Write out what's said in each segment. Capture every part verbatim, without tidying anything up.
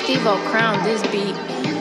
Steve-O crowned this beat.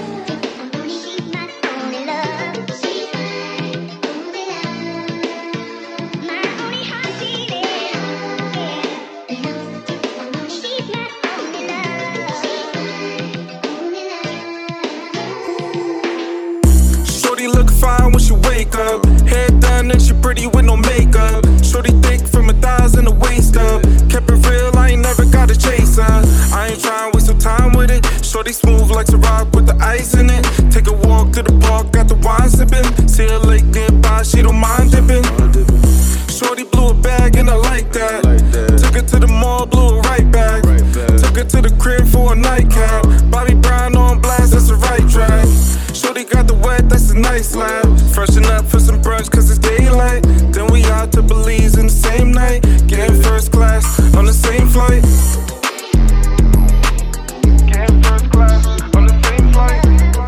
Shorty look fine when she wake up. Head done and she pretty with no makeup. Shorty thick from her thighs and the waist up. Kept it real, I ain't never got a chaser. I ain't tryna waste no time with it. Shorty smooth like a rock with the ice in it. Take a walk to the park, got the wine sipping. See a lake nearby, she don't mind dipping. Shorty blew a bag and I like that. Took her to the mall, blew it right back. Took her to the crib for a nightcap. Bobby Brown on blast, that's the right track. Shorty got the wet, that's a nice lap. Freshen up for some brunch cause it's daylight. Then we out to Belize in the same night. Getting first class on the same flight. Getting first class on the same flight.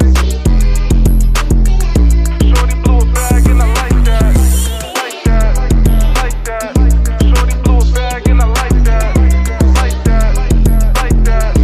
Shorty blew a bag and I like that. Like that, like that. Shorty blew a bag and I like that. Like that, like that.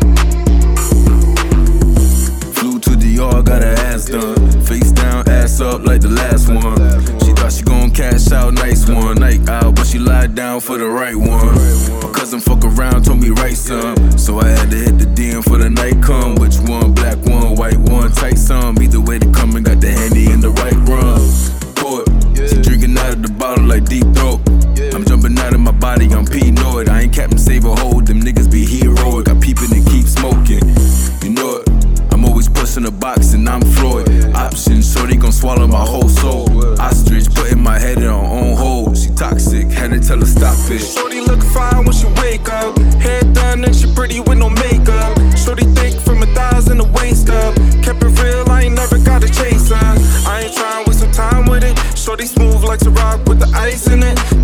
Flew to the yard, got her ass done. Face down, ass up like the last one. She thought she gon' cash out, nice one. Night out, but she lied down for the right one. My cousin fuck around, told me write some. So I had to hit the D M for the night come. Which one? Black one, white one, tight some. Either way they come and got the handy in the right run. Pour it, she drinking out of the bottle like deep throat. I'm jumping out of my body, I'm P. Noid. I ain't Captain Save a Hold, them niggas be heroic. I peepin' and keep smoking, you know it. I'm always pushing a box and I'm Floyd. Options, so they gon' swallow my whole soul. Ostrich, putting my head in her own hole. She toxic, had to tell her stop it. Shorty look fine when she wake up. Head done and she pretty with no makeup. Shorty thick from her thighs and the waist up. Kept it real, I ain't never got a chaser. I ain't tryna waste some time with it. Shorty smooth like a rock with the ice in it.